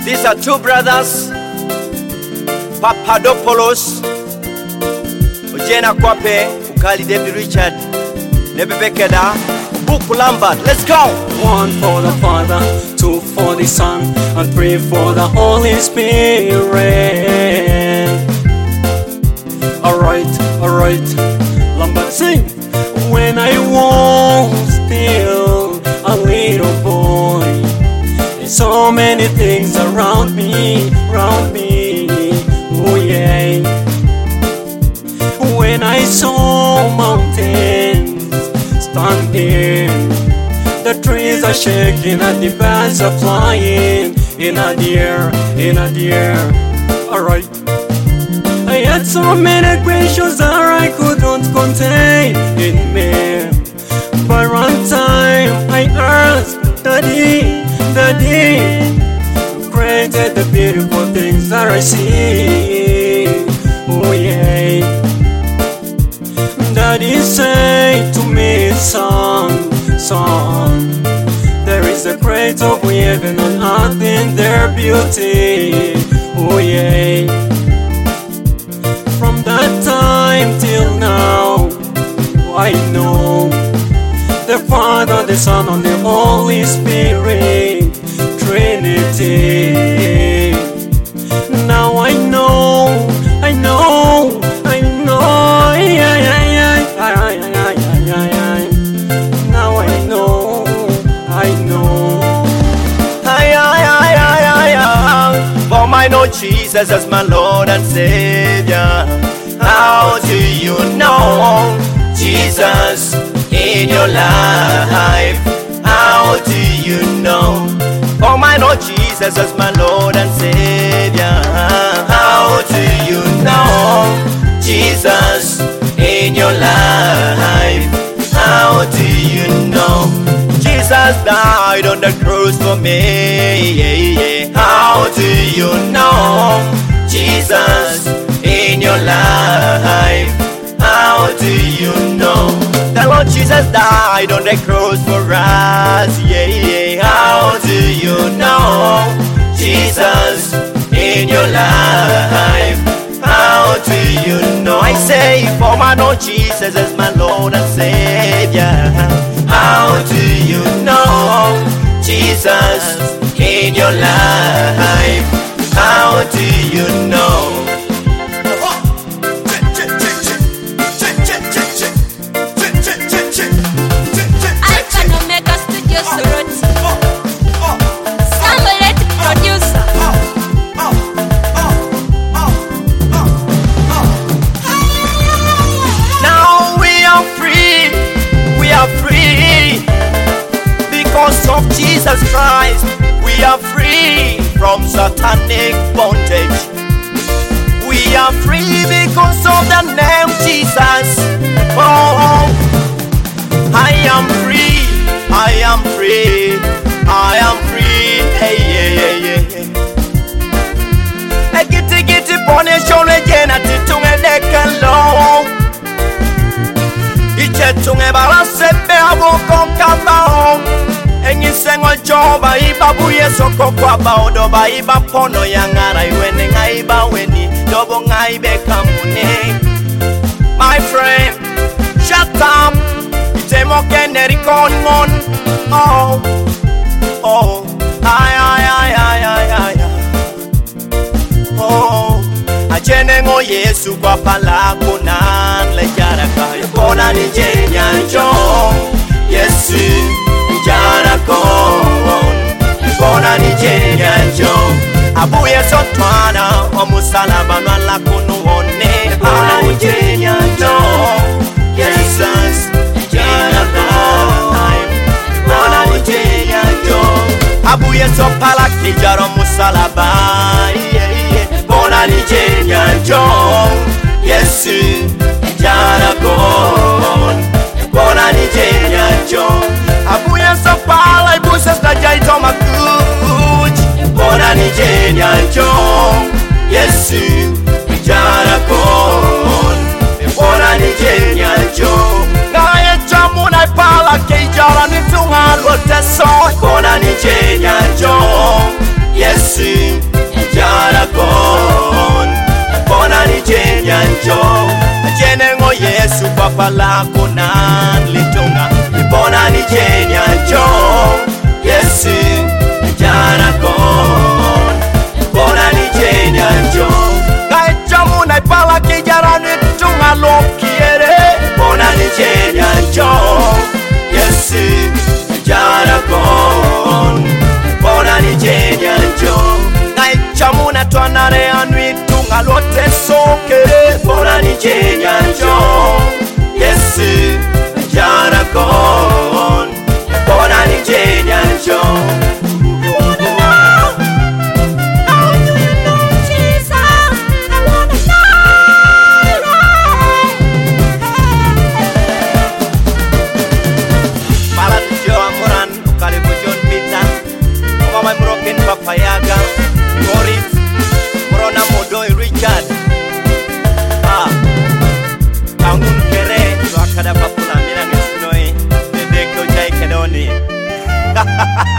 These are two brothers, Papadopoulos, Ojena Kwape, Ukali David Richard, Nebebekeda, Buku Lambert. Let's go! One for the Father, two for the Son, and three for the Holy Spirit. Alright, Lambert sing. When I was still a little boy, and so many things around me, oh yeah. When I saw mountains standing, the trees are shaking and the birds are flying in the air. Alright. I had so many questions that I couldn't contain in me. But one time I asked Daddy, who created the beautiful things that I see. Oh yeah. Daddy said to me, son, there is a creator of heaven and earth in their beauty. Oh yeah. From that time till now, I know the Father, the Son, and the Holy Spirit, Trinity. Now I know, now I know. For I know Jesus as my Lord and Savior. How do you know Jesus in your life? How do you know? For I know Jesus as my Lord and Savior. How do you know Jesus in your life? How do you know Jesus died on the cross for me? How do you know Jesus in your life? How do you know the Lord Jesus died on the cross for us? How do you know Jesus in your life? How do you know? I say, for I know Jesus as my Lord and Savior. How do you know Jesus in your life? How do you know? Of Jesus Christ, we are free from satanic bondage. We are free because of the name Jesus. Oh, I am free, I am free, I am free. Hey. Giti poneshon regena titunge dekalo. Ichetunge balasepe aboko kambao. Enyisengo joba iba buye soko kwa baodo ba iba pono yangara iwene ngaiba weni dobo ngaibe kamune. My friend, shut up. Itemo keneri konmon. Oh, ay. Oh, ajene ngo Yesu kwa pala kunan le jara kayo kona ni jenyanjo. Yesu Kona ni jenyanjo abuye sotwana omusalaba nwala kunuone. Kona ni jenyanjo Jesus Kona ni jenyanjo abuye sopala kijaro musalaba. Kona ni jenyanjo Yesu Kona ni jenyanjo abuye sopala ibusas na jaito makuch. Kona ni jenyanjo Yesu Kona ni jenyanjo Ngaye chamuna ipala keijara nitunga lote so. Kona ni jenyanjo Yesu pala kunan litunga Ibona ni jenya jong Yesu jana kon Ibona ni jenya jong Kai jamu na pala kijara litunga lokiere Ibona ni jenya jong Yesu jana kon Ibona ni jenya jong Kai jamu na tuanare anwitunga lote soke Ibona ni jenya jong Yesu jana kon Ibona ni jenya jong Papayaga, Morris, Morona Modoi Richard Kangun Kere, Wakada Papula Mina Nesnoi, Bebeko Jai Kedoni